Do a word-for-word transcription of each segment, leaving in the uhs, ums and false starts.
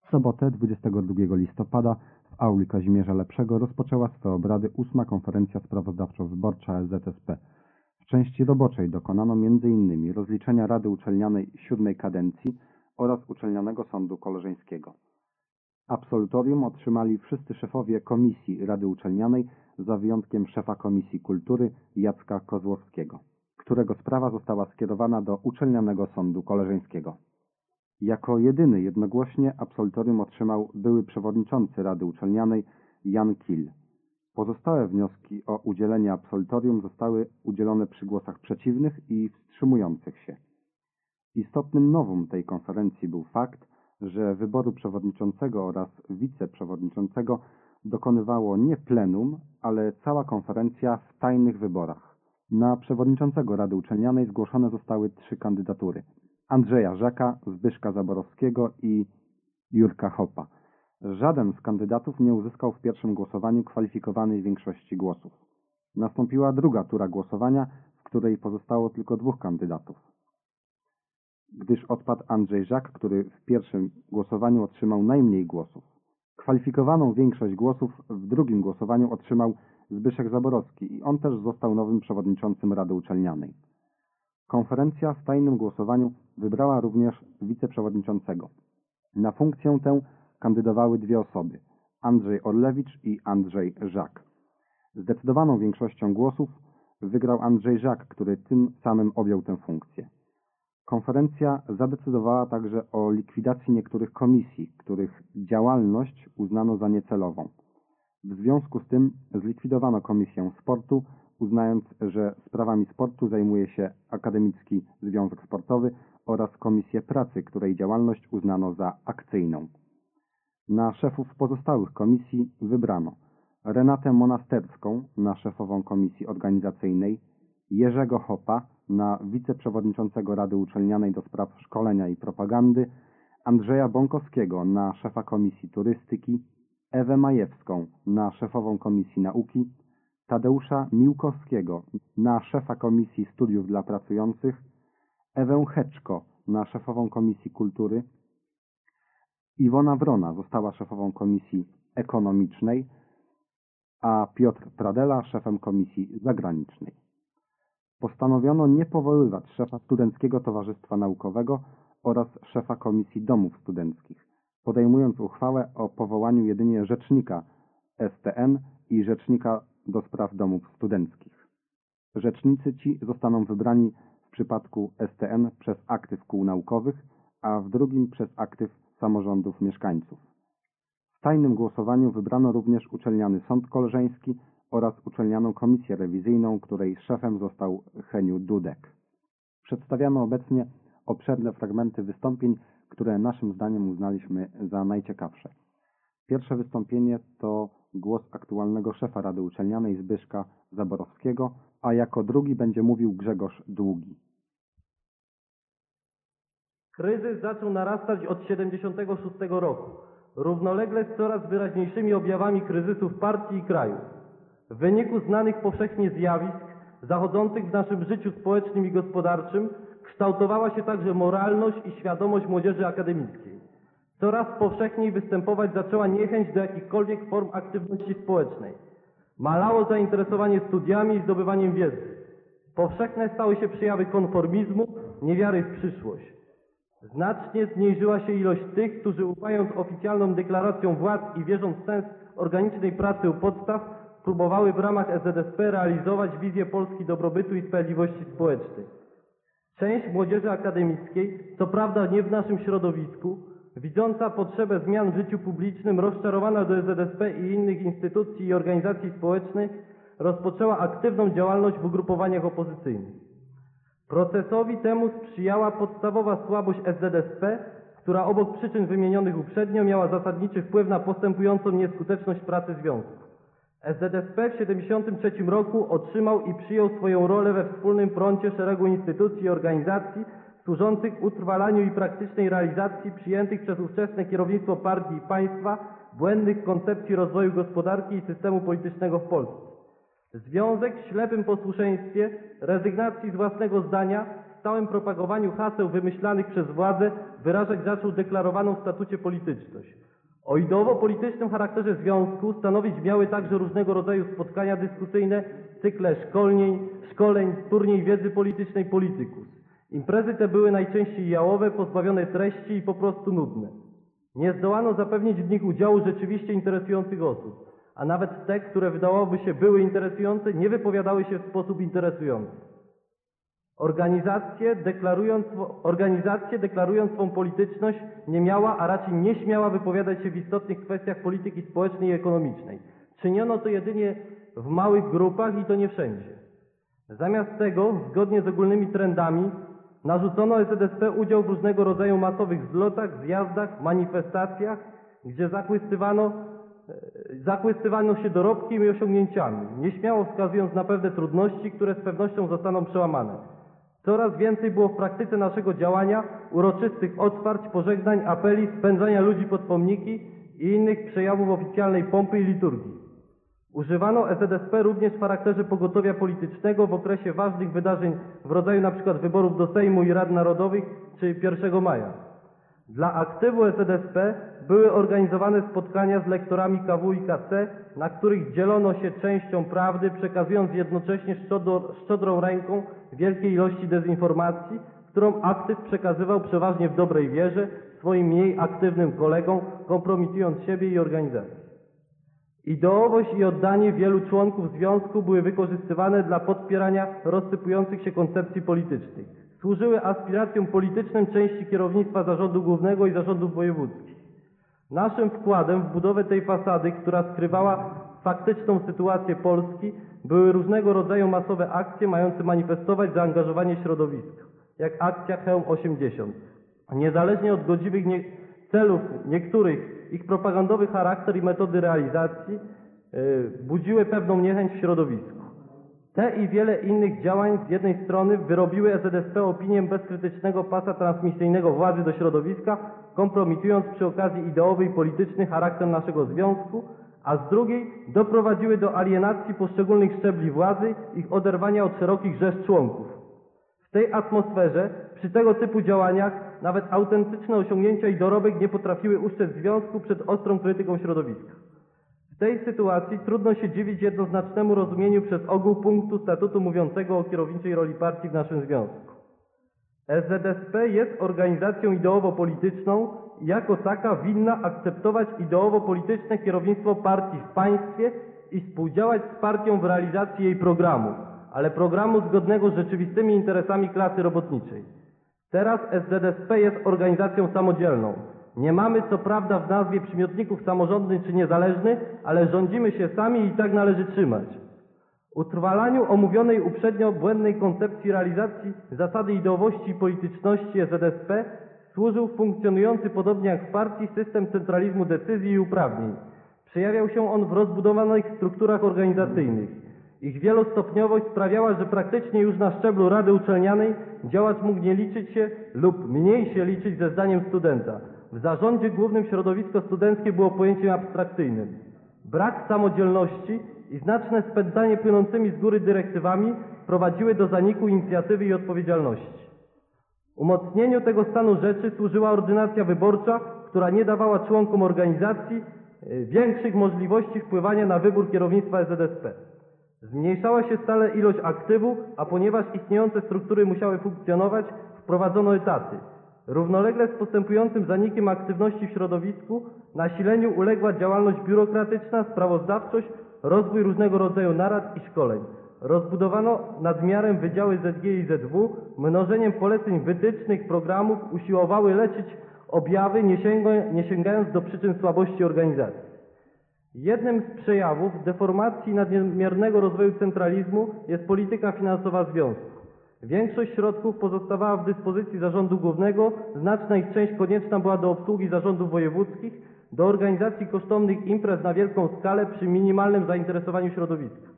W sobotę, dwudziestego drugiego listopada, w auli Kazimierza Lepszego rozpoczęła swe obrady ósma konferencja sprawozdawczo-wyborcza S Z S P. W części roboczej dokonano między innymi rozliczenia Rady Uczelnianej siódmej kadencji oraz Uczelnianego Sądu Koleżeńskiego. Absolutorium otrzymali wszyscy szefowie komisji Rady Uczelnianej, za wyjątkiem szefa Komisji Kultury Jacka Kozłowskiego, którego sprawa została skierowana do Uczelnianego Sądu Koleżeńskiego. Jako jedyny jednogłośnie absolutorium otrzymał były przewodniczący Rady Uczelnianej Jan Kil. Pozostałe wnioski o udzielenie absolutorium zostały udzielone przy głosach przeciwnych i wstrzymujących się. Istotnym novum tej konferencji był fakt, że wyboru przewodniczącego oraz wiceprzewodniczącego dokonywało nie plenum, ale cała konferencja w tajnych wyborach. Na przewodniczącego Rady Uczelnianej zgłoszone zostały trzy kandydatury: Andrzeja Żaka, Zbyszka Zaborowskiego i Jurka Hopa. Żaden z kandydatów nie uzyskał w pierwszym głosowaniu kwalifikowanej większości głosów. Nastąpiła druga tura głosowania, w której pozostało tylko dwóch kandydatów. Gdyż odpadł Andrzej Żak, który w pierwszym głosowaniu otrzymał najmniej głosów. Kwalifikowaną większość głosów w drugim głosowaniu otrzymał Zbyszek Zaborowski i on też został nowym przewodniczącym Rady Uczelnianej. Konferencja w tajnym głosowaniu wybrała również wiceprzewodniczącego. Na funkcję tę kandydowały dwie osoby: Andrzej Orlewicz i Andrzej Żak. Zdecydowaną większością głosów wygrał Andrzej Żak, który tym samym objął tę funkcję. Konferencja zadecydowała także o likwidacji niektórych komisji, których działalność uznano za niecelową. W związku z tym zlikwidowano Komisję Sportu, uznając, że sprawami sportu zajmuje się Akademicki Związek Sportowy, oraz Komisję Pracy, której działalność uznano za akcyjną. Na szefów pozostałych komisji wybrano Renatę Monasterską na szefową Komisji Organizacyjnej, Jerzego Hopa na wiceprzewodniczącego Rady Uczelnianej do spraw szkolenia i propagandy, Andrzeja Bąkowskiego na szefa Komisji Turystyki, Ewę Majewską na szefową Komisji Nauki, Tadeusza Miłkowskiego na szefa Komisji Studiów dla Pracujących, Ewę Heczko na szefową Komisji Kultury, Iwona Wrona została szefową Komisji Ekonomicznej, a Piotr Pradela szefem Komisji Zagranicznej. Postanowiono nie powoływać szefa Studenckiego Towarzystwa Naukowego oraz szefa Komisji Domów Studenckich, podejmując uchwałę o powołaniu jedynie rzecznika S T N i rzecznika do spraw domów studenckich. Rzecznicy ci zostaną wybrani w przypadku S T N przez aktyw kół naukowych, a w drugim przez aktyw samorządów mieszkańców. W tajnym głosowaniu wybrano również Uczelniany Sąd Koleżeński oraz Uczelnianą Komisję Rewizyjną, której szefem został Heniu Dudek. Przedstawiamy obecnie obszerne fragmenty wystąpień, które naszym zdaniem uznaliśmy za najciekawsze. Pierwsze wystąpienie to głos aktualnego szefa Rady Uczelnianej Zbyszka Zaborowskiego, a jako drugi będzie mówił Grzegorz Długi. Kryzys zaczął narastać od siedemdziesiątego szóstego roku, równolegle z coraz wyraźniejszymi objawami kryzysu w partii i kraju. W wyniku znanych powszechnie zjawisk zachodzących w naszym życiu społecznym i gospodarczym kształtowała się także moralność i świadomość młodzieży akademickiej. Coraz powszechniej występować zaczęła niechęć do jakichkolwiek form aktywności społecznej. Malało zainteresowanie studiami i zdobywaniem wiedzy. Powszechne stały się przejawy konformizmu, niewiary w przyszłość. Znacznie zmniejszyła się ilość tych, którzy ufając oficjalną deklaracjom władz i wierząc w sens organicznej pracy u podstaw, próbowały w ramach S Z S P realizować wizję Polski dobrobytu i sprawiedliwości społecznej. Część młodzieży akademickiej, co prawda nie w naszym środowisku, widząca potrzebę zmian w życiu publicznym, rozczarowana do S Z S P i innych instytucji i organizacji społecznych, rozpoczęła aktywną działalność w ugrupowaniach opozycyjnych. Procesowi temu sprzyjała podstawowa słabość S Z S P, która obok przyczyn wymienionych uprzednio miała zasadniczy wpływ na postępującą nieskuteczność pracy związków. S Z S P w tysiąc dziewięćset siedemdziesiątym trzecim roku otrzymał i przyjął swoją rolę we wspólnym froncie szeregu instytucji i organizacji służących utrwalaniu i praktycznej realizacji przyjętych przez ówczesne kierownictwo partii i państwa błędnych koncepcji rozwoju gospodarki i systemu politycznego w Polsce. Związek w ślepym posłuszeństwie, rezygnacji z własnego zdania w stałym propagowaniu haseł wymyślanych przez władzę wyrażać zaczął deklarowaną w statucie polityczność. O ideowo-politycznym charakterze związku stanowić miały także różnego rodzaju spotkania dyskusyjne, cykle szkoleń, szkoleń, turniej wiedzy politycznej Politykus. Imprezy te były najczęściej jałowe, pozbawione treści i po prostu nudne. Nie zdołano zapewnić w nich udziału rzeczywiście interesujących osób, a nawet te, które wydawałoby się były interesujące, nie wypowiadały się w sposób interesujący. Organizacje deklarując, organizacje deklarując swą polityczność nie miała, a raczej nie śmiała wypowiadać się w istotnych kwestiach polityki społecznej i ekonomicznej. Czyniono to jedynie w małych grupach i to nie wszędzie. Zamiast tego, zgodnie z ogólnymi trendami, narzucono S Z S P udział w różnego rodzaju masowych zlotach, zjazdach, manifestacjach, gdzie zachłystywano, zachłystywano się dorobkiem i osiągnięciami, nieśmiało wskazując na pewne trudności, które z pewnością zostaną przełamane. Coraz więcej było w praktyce naszego działania uroczystych otwarć, pożegnań, apeli, spędzania ludzi pod pomniki i innych przejawów oficjalnej pompy i liturgii. Używano S Z S P również w charakterze pogotowia politycznego w okresie ważnych wydarzeń w rodzaju np. wyborów do Sejmu i Rad Narodowych czy pierwszego maja. Dla aktywu S Z S P były organizowane spotkania z lektorami K W i K C, na których dzielono się częścią prawdy, przekazując jednocześnie szczodro, szczodrą ręką wielkiej ilości dezinformacji, którą aktyw przekazywał przeważnie w dobrej wierze swoim mniej aktywnym kolegom, kompromitując siebie i organizację. Ideowość i oddanie wielu członków związku były wykorzystywane dla podpierania rozsypujących się koncepcji politycznych. Służyły aspiracjom politycznym części kierownictwa Zarządu Głównego i Zarządów Wojewódzkich. Naszym wkładem w budowę tej fasady, która skrywała faktyczną sytuację Polski, były różnego rodzaju masowe akcje mające manifestować zaangażowanie środowiska, jak akcja Chełm osiemdziesiąt. Niezależnie od godziwych nie celów niektórych, ich propagandowy charakter i metody realizacji yy, budziły pewną niechęć w środowisku. Te i wiele innych działań z jednej strony wyrobiły S Z S P opinię bezkrytycznego pasa transmisyjnego władzy do środowiska, kompromitując przy okazji ideowy i polityczny charakter naszego związku, a z drugiej doprowadziły do alienacji poszczególnych szczebli władzy, ich oderwania od szerokich rzesz członków. W tej atmosferze, przy tego typu działaniach, nawet autentyczne osiągnięcia i dorobek nie potrafiły ustrzec związku przed ostrą krytyką środowiska. W tej sytuacji trudno się dziwić jednoznacznemu rozumieniu przez ogół punktu statutu mówiącego o kierowniczej roli partii w naszym związku. S Z S P jest organizacją ideowo-polityczną i jako taka winna akceptować ideowo-polityczne kierownictwo partii w państwie i współdziałać z partią w realizacji jej programu, ale programu zgodnego z rzeczywistymi interesami klasy robotniczej. Teraz S Z S P jest organizacją samodzielną. Nie mamy co prawda w nazwie przymiotników samorządny czy niezależny, ale rządzimy się sami i tak należy trzymać. Utrwalaniu omówionej uprzednio błędnej koncepcji realizacji zasady ideowości i polityczności S Z S P służył funkcjonujący podobnie jak w partii system centralizmu decyzji i uprawnień. Przejawiał się on w rozbudowanych strukturach organizacyjnych. Ich wielostopniowość sprawiała, że praktycznie już na szczeblu rady uczelnianej działacz mógł nie liczyć się lub mniej się liczyć ze zdaniem studenta. W zarządzie głównym środowisko studenckie było pojęciem abstrakcyjnym. Brak samodzielności i znaczne spędzanie płynącymi z góry dyrektywami prowadziły do zaniku inicjatywy i odpowiedzialności. Umocnieniu tego stanu rzeczy służyła ordynacja wyborcza, która nie dawała członkom organizacji większych możliwości wpływania na wybór kierownictwa S Z S P. Zmniejszała się stale ilość aktywu, a ponieważ istniejące struktury musiały funkcjonować, wprowadzono etaty. Równolegle z postępującym zanikiem aktywności w środowisku nasileniu uległa działalność biurokratyczna, sprawozdawczość, rozwój różnego rodzaju narad i szkoleń. Rozbudowano nadmiarem wydziały Z G i Z W, mnożeniem poleceń wytycznych programów usiłowały leczyć objawy, nie, sięga, nie sięgając do przyczyn słabości organizacji. Jednym z przejawów deformacji nadmiernego rozwoju centralizmu jest polityka finansowa związku. Większość środków pozostawała w dyspozycji Zarządu Głównego, znaczna ich część konieczna była do obsługi zarządów wojewódzkich, do organizacji kosztownych imprez na wielką skalę przy minimalnym zainteresowaniu środowiska.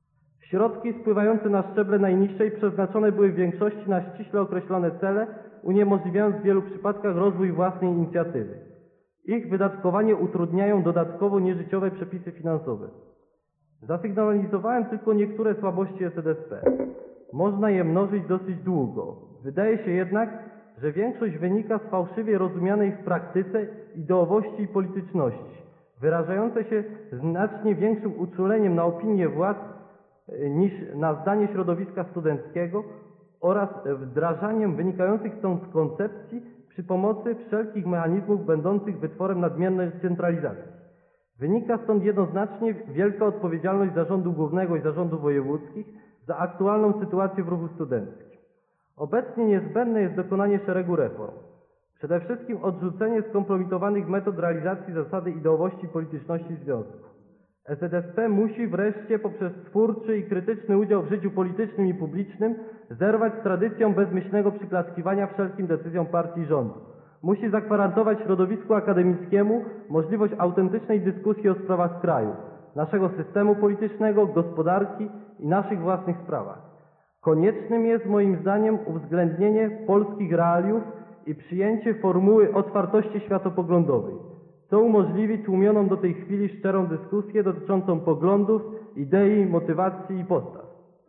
Środki spływające na szczeble najniższej przeznaczone były w większości na ściśle określone cele, uniemożliwiając w wielu przypadkach rozwój własnej inicjatywy. Ich wydatkowanie utrudniają dodatkowo nieżyciowe przepisy finansowe. Zasygnalizowałem tylko niektóre słabości S Z S P. Można je mnożyć dosyć długo. Wydaje się jednak, że większość wynika z fałszywie rozumianej w praktyce ideowości i polityczności, wyrażającej się znacznie większym uczuleniem na opinię władz e, niż na zdanie środowiska studenckiego oraz wdrażaniem wynikających stąd koncepcji przy pomocy wszelkich mechanizmów będących wytworem nadmiernej centralizacji. Wynika stąd jednoznacznie wielka odpowiedzialność Zarządu Głównego i Zarządów Wojewódzkich za aktualną sytuację w ruchu studenckim. Obecnie niezbędne jest dokonanie szeregu reform. Przede wszystkim odrzucenie skompromitowanych metod realizacji zasady ideowości i polityczności związku. S Z S P musi wreszcie poprzez twórczy i krytyczny udział w życiu politycznym i publicznym zerwać z tradycją bezmyślnego przyklaskiwania wszelkim decyzjom partii i rządu. Musi zagwarantować środowisku akademickiemu możliwość autentycznej dyskusji o sprawach kraju, naszego systemu politycznego, gospodarki i naszych własnych sprawach. Koniecznym jest moim zdaniem uwzględnienie polskich realiów i przyjęcie formuły otwartości światopoglądowej. To umożliwi tłumioną do tej chwili szczerą dyskusję dotyczącą poglądów, idei, motywacji i postaw.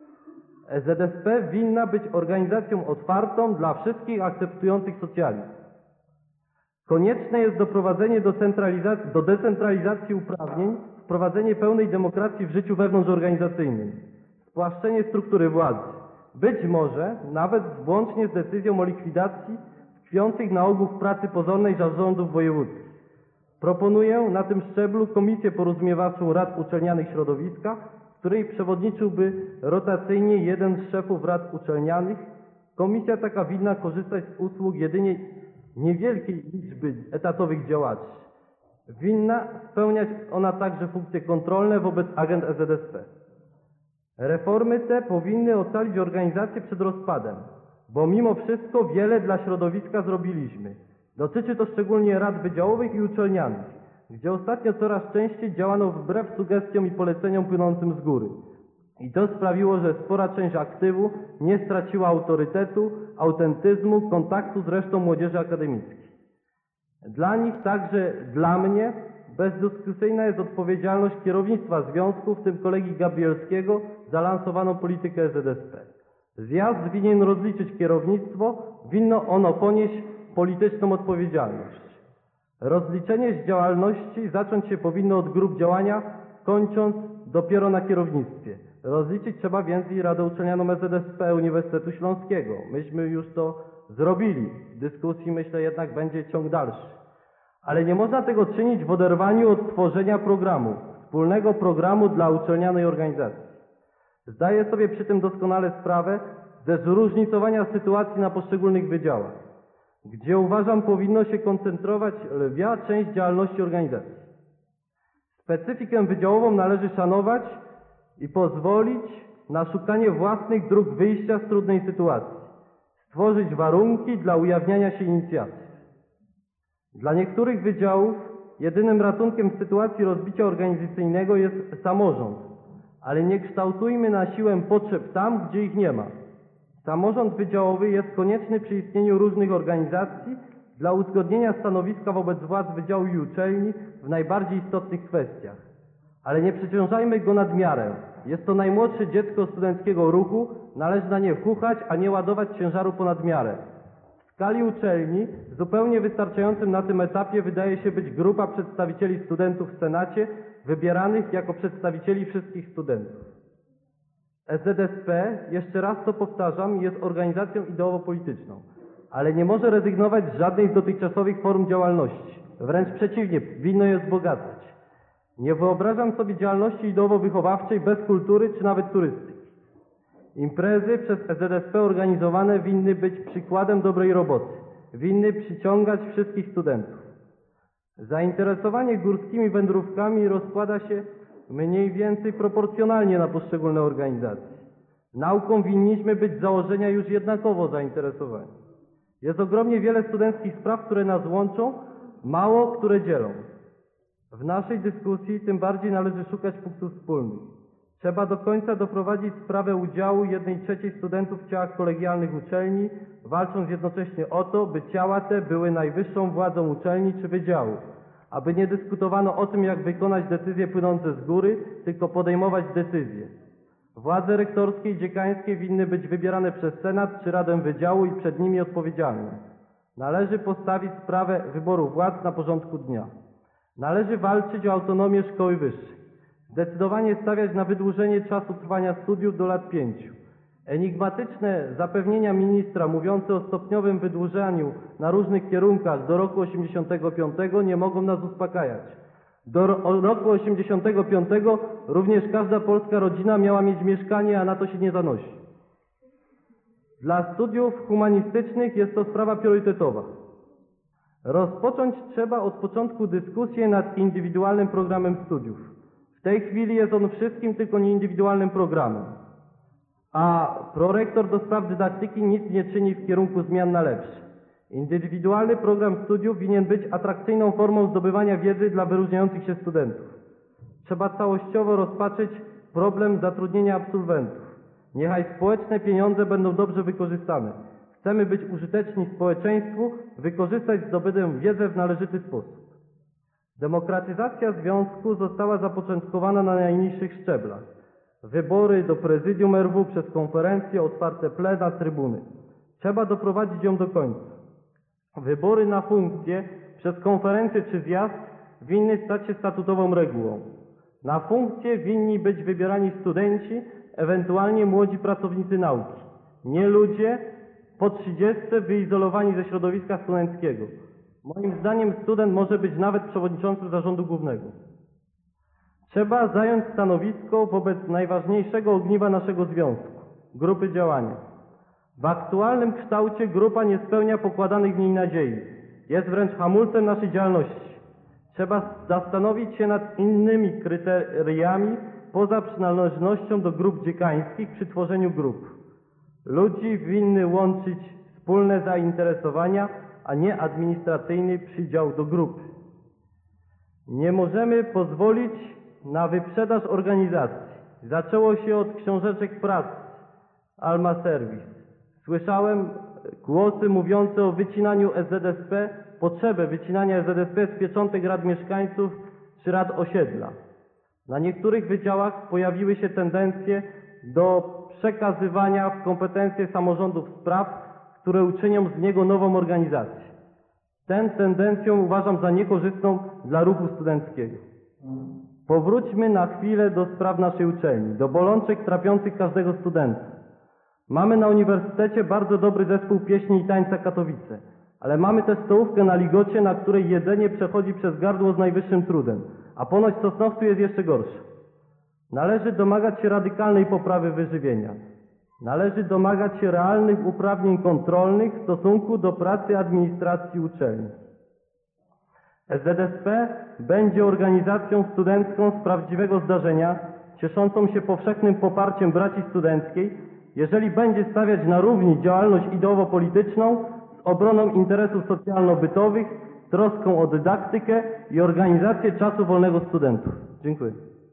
S Z S P winna być organizacją otwartą dla wszystkich akceptujących socjalizm. Konieczne jest doprowadzenie do, centralizacji, do decentralizacji uprawnień, wprowadzenie pełnej demokracji w życiu wewnątrzorganizacyjnym, spłaszczenie struktury władzy, być może nawet włącznie z decyzją o likwidacji tkwiących na ogół w pracy pozornej zarządów wojewódzkich. Proponuję na tym szczeblu komisję porozumiewawczą rad uczelnianych środowiska, w której przewodniczyłby rotacyjnie jeden z szefów rad uczelnianych. Komisja taka winna korzystać z usług jedynie niewielkiej liczby etatowych działaczy. Winna spełniać ona także funkcje kontrolne wobec agent S Z S P. Reformy te powinny ocalić organizację przed rozpadem, bo mimo wszystko wiele dla środowiska zrobiliśmy. Dotyczy to szczególnie rad wydziałowych i uczelnianych, gdzie ostatnio coraz częściej działano wbrew sugestiom i poleceniom płynącym z góry. I to sprawiło, że spora część aktywu nie straciła autorytetu, autentyzmu, kontaktu z resztą młodzieży akademickiej. Dla nich, także dla mnie, bezdyskusyjna jest odpowiedzialność kierownictwa związku, w tym kolegi Gabrielskiego, za lansowaną politykę S Z S P. Zjazd winien rozliczyć kierownictwo, winno ono ponieść polityczną odpowiedzialność. Rozliczenie z działalności zacząć się powinno od grup działania, kończąc dopiero na kierownictwie. Rozliczyć trzeba więc i Radę Uczelnianą S Z S P Uniwersytetu Śląskiego. Myśmy już to zrobili. W dyskusji, myślę, jednak będzie ciąg dalszy. Ale nie można tego czynić w oderwaniu od tworzenia programu, wspólnego programu dla uczelnianej organizacji. Zdaję sobie przy tym doskonale sprawę ze zróżnicowania sytuacji na poszczególnych wydziałach, gdzie uważam powinno się koncentrować lwia część działalności organizacji. Specyfikę wydziałową należy szanować i pozwolić na szukanie własnych dróg wyjścia z trudnej sytuacji, stworzyć warunki dla ujawniania się inicjatyw. Dla niektórych wydziałów jedynym ratunkiem w sytuacji rozbicia organizacyjnego jest samorząd, ale nie kształtujmy na siłę potrzeb tam, gdzie ich nie ma. Samorząd wydziałowy jest konieczny przy istnieniu różnych organizacji dla uzgodnienia stanowiska wobec władz wydziału i uczelni w najbardziej istotnych kwestiach. Ale nie przeciążajmy go nadmiarem. Jest to najmłodsze dziecko studenckiego ruchu, należy na nie chuchać, a nie ładować ciężaru ponad miarę. W skali uczelni zupełnie wystarczającym na tym etapie wydaje się być grupa przedstawicieli studentów w Senacie, wybieranych jako przedstawicieli wszystkich studentów. S Z S P, jeszcze raz to powtarzam, jest organizacją ideowo-polityczną, ale nie może rezygnować z żadnej z dotychczasowych form działalności. Wręcz przeciwnie, winno je wzbogacać. Nie wyobrażam sobie działalności ideowo-wychowawczej bez kultury czy nawet turystyki. Imprezy przez S Z S P organizowane winny być przykładem dobrej roboty, winny przyciągać wszystkich studentów. Zainteresowanie górskimi wędrówkami rozkłada się mniej więcej proporcjonalnie na poszczególne organizacje. Nauką winniśmy być z założenia już jednakowo zainteresowani. Jest ogromnie wiele studenckich spraw, które nas łączą, mało które dzielą. W naszej dyskusji tym bardziej należy szukać punktów wspólnych. Trzeba do końca doprowadzić sprawę udziału jednej trzeciej studentów w ciałach kolegialnych uczelni, walcząc jednocześnie o to, by ciała te były najwyższą władzą uczelni czy wydziału, aby nie dyskutowano o tym, jak wykonać decyzje płynące z góry, tylko podejmować decyzje. Władze rektorskie i dziekańskie winny być wybierane przez Senat czy Radę Wydziału i przed nimi odpowiedzialne. Należy postawić sprawę wyboru władz na porządku dnia. Należy walczyć o autonomię szkoły wyższej. Zdecydowanie stawiać na wydłużenie czasu trwania studiów do lat pięciu. Enigmatyczne zapewnienia ministra mówiące o stopniowym wydłużaniu na różnych kierunkach do roku osiemdziesiątego piątego nie mogą nas uspokajać. Do ro roku osiemdziesiątego piątego również każda polska rodzina miała mieć mieszkanie, a na to się nie zanosi. Dla studiów humanistycznych jest to sprawa priorytetowa. Rozpocząć trzeba od początku dyskusję nad indywidualnym programem studiów. W tej chwili jest on wszystkim, tylko nie indywidualnym programem. A prorektor do spraw dydaktyki nic nie czyni w kierunku zmian na lepsze. Indywidualny program studiów winien być atrakcyjną formą zdobywania wiedzy dla wyróżniających się studentów. Trzeba całościowo rozpatrzyć problem zatrudnienia absolwentów. Niechaj społeczne pieniądze będą dobrze wykorzystane. Chcemy być użyteczni społeczeństwu, wykorzystać zdobytą wiedzę w należyty sposób. Demokratyzacja związku została zapoczątkowana na najniższych szczeblach. Wybory do prezydium R W przez konferencje, otwarte plena, trybuny. Trzeba doprowadzić ją do końca. Wybory na funkcje przez konferencję czy zjazd winny stać się statutową regułą. Na funkcje winni być wybierani studenci, ewentualnie młodzi pracownicy nauki. Nie ludzie po trzydziestce wyizolowani ze środowiska studenckiego. Moim zdaniem student może być nawet przewodniczącym zarządu głównego. Trzeba zająć stanowisko wobec najważniejszego ogniwa naszego związku – grupy działania. W aktualnym kształcie grupa nie spełnia pokładanych w niej nadziei. Jest wręcz hamulcem naszej działalności. Trzeba zastanowić się nad innymi kryteriami poza przynależnością do grup dziekańskich przy tworzeniu grup. Ludzi winny łączyć wspólne zainteresowania, a nie administracyjny przydział do grupy. Nie możemy pozwolić na wyprzedaż organizacji. Zaczęło się od książeczek prac Alma Servis. Słyszałem głosy mówiące o wycinaniu S Z S P, potrzebę wycinania S Z S P z pieczątek rad mieszkańców czy rad osiedla. Na niektórych wydziałach pojawiły się tendencje do przekazywania w kompetencje samorządów spraw, które uczynią z niego nową organizację. Tę tendencję uważam za niekorzystną dla ruchu studenckiego. Powróćmy na chwilę do spraw naszej uczelni, do bolączek trapiących każdego studenta. Mamy na uniwersytecie bardzo dobry zespół pieśni i tańca Katowice, ale mamy też stołówkę na Ligocie, na której jedzenie przechodzi przez gardło z najwyższym trudem, a ponoć w Sosnowcu jest jeszcze gorsze. Należy domagać się radykalnej poprawy wyżywienia. Należy domagać się realnych uprawnień kontrolnych w stosunku do pracy administracji uczelni. S Z S P będzie organizacją studencką z prawdziwego zdarzenia, cieszącą się powszechnym poparciem braci studenckiej, jeżeli będzie stawiać na równi działalność ideowo-polityczną z obroną interesów socjalno-bytowych, troską o dydaktykę i organizację czasu wolnego studentów. Dziękuję.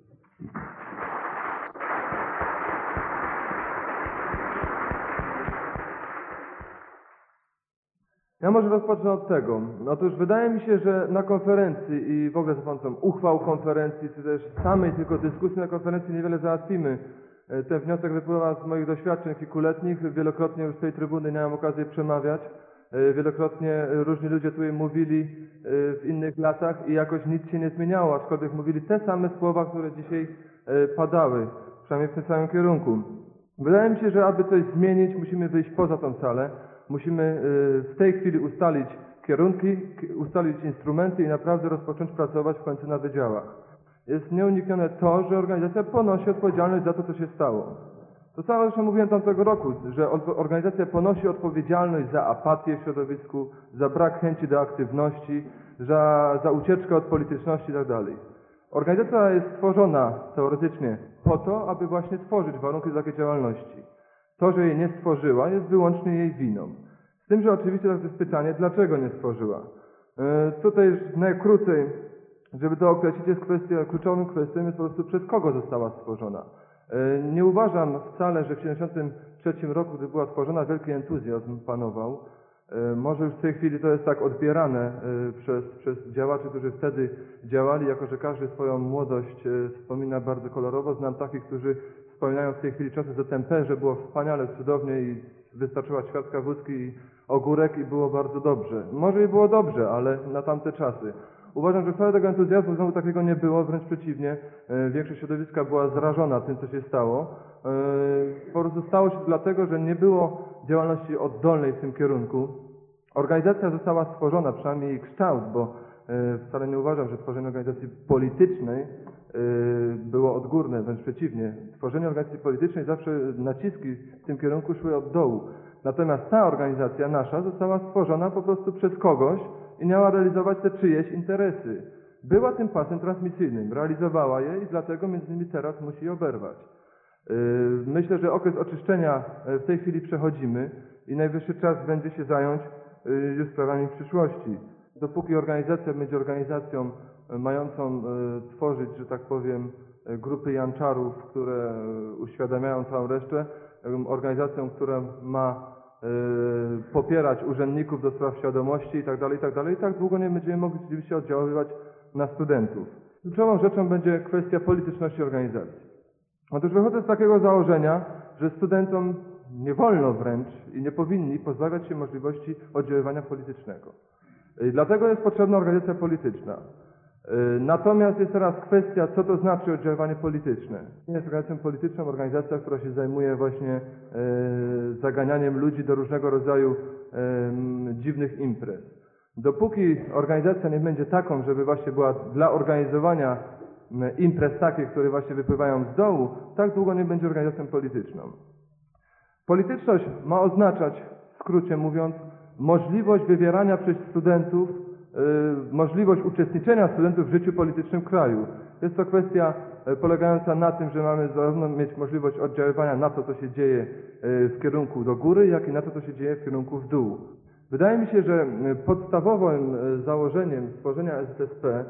Ja może rozpocznę od tego. Otóż wydaje mi się, że na konferencji i w ogóle za pomocą uchwał konferencji, czy też samej tylko dyskusji na konferencji niewiele załatwimy. Ten wniosek wypływa z moich doświadczeń kilkuletnich. Wielokrotnie już z tej trybuny miałem okazję przemawiać. Wielokrotnie różni ludzie tutaj mówili w innych latach i jakoś nic się nie zmieniało, aczkolwiek mówili te same słowa, które dzisiaj padały, przynajmniej w tym samym kierunku. Wydaje mi się, że aby coś zmienić, musimy wyjść poza tą salę. Musimy w tej chwili ustalić kierunki, ustalić instrumenty i naprawdę rozpocząć pracować w końcu na wydziałach. Jest nieuniknione to, że organizacja ponosi odpowiedzialność za to, co się stało. To samo zresztą mówiłem tamtego roku, że organizacja ponosi odpowiedzialność za apatię w środowisku, za brak chęci do aktywności, za, za ucieczkę od polityczności itd. Organizacja jest stworzona teoretycznie po to, aby właśnie tworzyć warunki do takiej działalności. To, że jej nie stworzyła, jest wyłącznie jej winą. Z tym, że oczywiście to jest pytanie, dlaczego nie stworzyła. Yy, tutaj już najkrócej, żeby to określić, jest kwestia, kluczową kwestią jest po prostu przez kogo została stworzona. Yy, nie uważam wcale, że w tysiąc dziewięćset siedemdziesiątym trzecim roku, gdy była tworzona, wielki entuzjazm panował. Yy, może już w tej chwili to jest tak odbierane yy, przez, przez działaczy, którzy wtedy działali, jako że każdy swoją młodość yy, wspomina bardzo kolorowo. Znam takich, którzy wspominają w tej chwili czasy Z M P, że było wspaniale, cudownie i wystarczyła ćwiartka wódki i ogórek i było bardzo dobrze. Może i było dobrze, ale na tamte czasy. Uważam, że wcale tego entuzjazmu znowu takiego nie było, wręcz przeciwnie. Większość środowiska była zrażona tym, co się stało. Po prostu stało się to dlatego, że nie było działalności oddolnej w tym kierunku. Organizacja została stworzona, przynajmniej jej kształt, bo wcale nie uważam, że tworzenie organizacji politycznej było odgórne, wręcz przeciwnie. Tworzenie organizacji politycznej zawsze naciski w tym kierunku szły od dołu. Natomiast ta organizacja nasza została stworzona po prostu przez kogoś i miała realizować te czyjeś interesy. Była tym pasem transmisyjnym, realizowała je i dlatego między innymi teraz musi je oberwać. Myślę, że okres oczyszczenia w tej chwili przechodzimy i najwyższy czas będzie się zająć już sprawami przyszłości. Dopóki organizacja będzie organizacją mającą tworzyć, że tak powiem, grupy janczarów, które uświadamiają całą resztę, organizacją, która ma popierać urzędników do spraw świadomości i tak dalej, i tak dalej, i tak długo nie będziemy mogli rzeczywiście oddziaływać na studentów. Kluczową rzeczą będzie kwestia polityczności organizacji. Otóż wychodzę z takiego założenia, że studentom nie wolno wręcz i nie powinni pozbawiać się możliwości oddziaływania politycznego. I dlatego jest potrzebna organizacja polityczna. Natomiast jest teraz kwestia, co to znaczy oddziaływanie polityczne. Nie jest organizacją polityczną organizacja, która się zajmuje właśnie e, zaganianiem ludzi do różnego rodzaju e, dziwnych imprez. Dopóki organizacja nie będzie taką, żeby właśnie była dla organizowania imprez takich, które właśnie wypływają z dołu, tak długo nie będzie organizacją polityczną. Polityczność ma oznaczać, w skrócie mówiąc, możliwość wywierania przez studentów, yy, możliwość uczestniczenia studentów w życiu politycznym kraju. Jest to kwestia yy, polegająca na tym, że mamy zarówno mieć możliwość oddziaływania na to, co się dzieje yy, w kierunku do góry, jak i na to, co się dzieje w kierunku w dół. Wydaje mi się, że yy, podstawowym yy, założeniem stworzenia S Z S P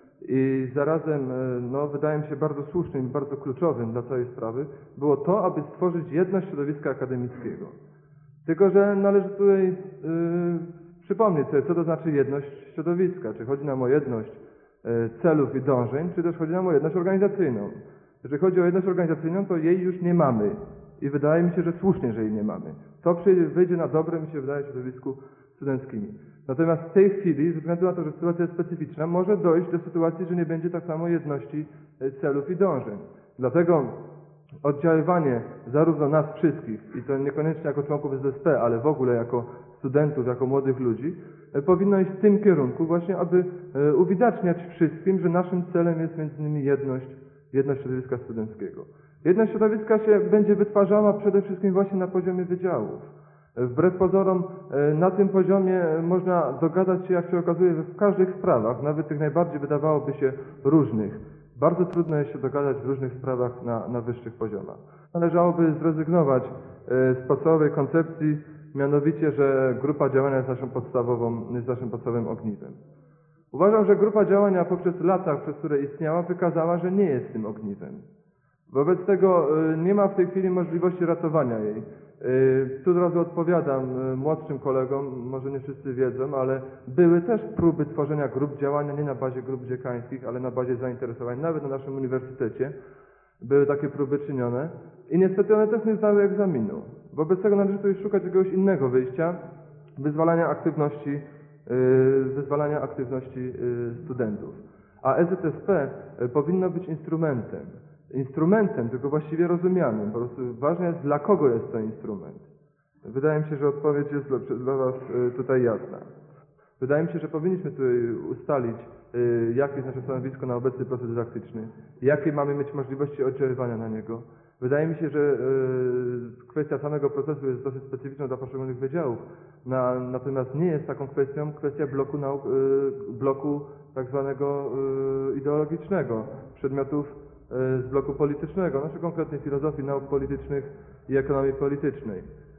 i zarazem, yy, no, wydaje mi się bardzo słusznym i bardzo kluczowym dla całej sprawy, było to, aby stworzyć jedność środowiska akademickiego. Tylko że należy tutaj yy, przypomnieć sobie, co to znaczy jedność środowiska. Czy chodzi nam o jedność yy, celów i dążeń, czy też chodzi nam o jedność organizacyjną. Jeżeli chodzi o jedność organizacyjną, to jej już nie mamy. I wydaje mi się, że słusznie, że jej nie mamy. To przyjdzie, wyjdzie na dobre, mi się wydaje, w środowisku studenckim. Natomiast w tej chwili, ze względu na to, że sytuacja jest specyficzna, może dojść do sytuacji, że nie będzie tak samo jedności yy, celów i dążeń. Dlatego oddziaływanie zarówno nas wszystkich, i to niekoniecznie jako członków S Z S P, ale w ogóle jako studentów, jako młodych ludzi, powinno iść w tym kierunku właśnie, aby uwidaczniać wszystkim, że naszym celem jest między innymi jedność, jedność środowiska studenckiego. Jedność środowiska się będzie wytwarzała przede wszystkim właśnie na poziomie wydziałów. Wbrew pozorom na tym poziomie można dogadać się, jak się okazuje, w każdych sprawach, nawet tych najbardziej wydawałoby się różnych. Bardzo trudno jest się dogadać w różnych sprawach na, na wyższych poziomach. Należałoby zrezygnować z podstawowej koncepcji, mianowicie, że grupa działania jest naszą podstawową, jest naszym podstawowym ogniwem. Uważam, że grupa działania poprzez lata, przez które istniała, wykazała, że nie jest tym ogniwem. Wobec tego nie ma w tej chwili możliwości ratowania jej. Tu od razu odpowiadam młodszym kolegom, może nie wszyscy wiedzą, ale były też próby tworzenia grup działania, nie na bazie grup dziekańskich, ale na bazie zainteresowań, nawet na naszym uniwersytecie. Były takie próby czynione i niestety one też nie zdały egzaminu. Wobec tego należy tu już szukać jakiegoś innego wyjścia, wyzwalania aktywności, wyzwalania aktywności studentów. A S Z S P powinno być instrumentem. Instrumentem, tylko właściwie rozumianym. Po prostu ważne jest, dla kogo jest to instrument. Wydaje mi się, że odpowiedź jest dla, dla Was tutaj jasna. Wydaje mi się, że powinniśmy tutaj ustalić, jakie jest nasze stanowisko na obecny proces dydaktyczny, jakie mamy mieć możliwości oddziaływania na niego. Wydaje mi się, że kwestia samego procesu jest dosyć specyficzna dla poszczególnych wydziałów, na, natomiast nie jest taką kwestią kwestia bloku, nauk, bloku tak zwanego ideologicznego, przedmiotów z bloku politycznego, znaczy konkretnej filozofii nauk politycznych i ekonomii politycznej.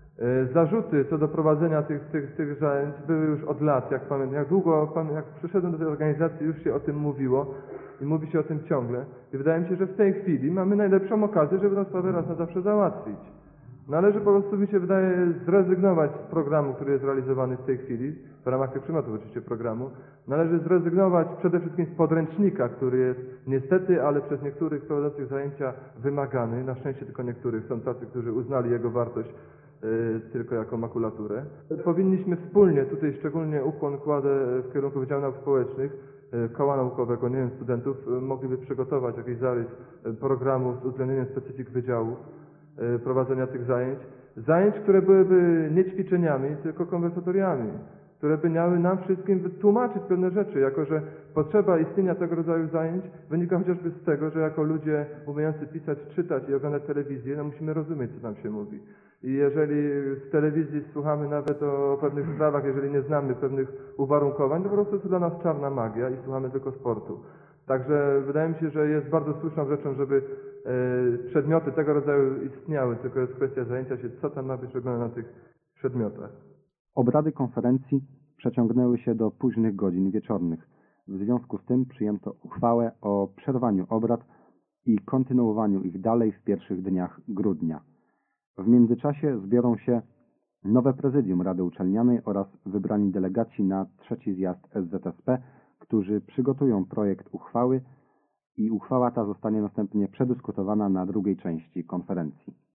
Zarzuty co do prowadzenia tych, tych, tych zajęć były już od lat, jak pamiętam, jak długo, jak przyszedłem do tej organizacji, już się o tym mówiło i mówi się o tym ciągle. I wydaje mi się, że w tej chwili mamy najlepszą okazję, żeby tę sprawę raz na zawsze załatwić. Należy po prostu, mi się wydaje, zrezygnować z programu, który jest realizowany w tej chwili, w ramach tych przedmiotów oczywiście programu. Należy zrezygnować przede wszystkim z podręcznika, który jest niestety, ale przez niektórych prowadzących zajęcia wymagany. Na szczęście tylko niektórych. Są tacy, którzy uznali jego wartość y, tylko jako makulaturę. Powinniśmy wspólnie, tutaj szczególnie ukłon kładę w kierunku Wydziału Nauk Społecznych, y, koła naukowego, nie wiem, studentów, y, mogliby przygotować jakiś zarys y, programu z uwzględnieniem specyfik wydziału, y, prowadzenia tych zajęć. Zajęć, które byłyby nie ćwiczeniami, tylko konwersatoriami, które by miały nam wszystkim wytłumaczyć pewne rzeczy, jako że potrzeba istnienia tego rodzaju zajęć wynika chociażby z tego, że jako ludzie umiejący pisać, czytać i oglądać telewizję, no musimy rozumieć, co tam się mówi. I jeżeli w telewizji słuchamy nawet o pewnych sprawach, jeżeli nie znamy pewnych uwarunkowań, to po prostu jest to dla nas czarna magia i słuchamy tylko sportu. Także wydaje mi się, że jest bardzo słuszną rzeczą, żeby e, przedmioty tego rodzaju istniały, tylko jest kwestia zajęcia się, co tam ma być robione na tych przedmiotach. Obrady konferencji przeciągnęły się do późnych godzin wieczornych. W związku z tym przyjęto uchwałę o przerwaniu obrad i kontynuowaniu ich dalej w pierwszych dniach grudnia. W międzyczasie zbiorą się nowe prezydium Rady Uczelnianej oraz wybrani delegaci na trzeci zjazd S Z S P, którzy przygotują projekt uchwały i uchwała ta zostanie następnie przedyskutowana na drugiej części konferencji.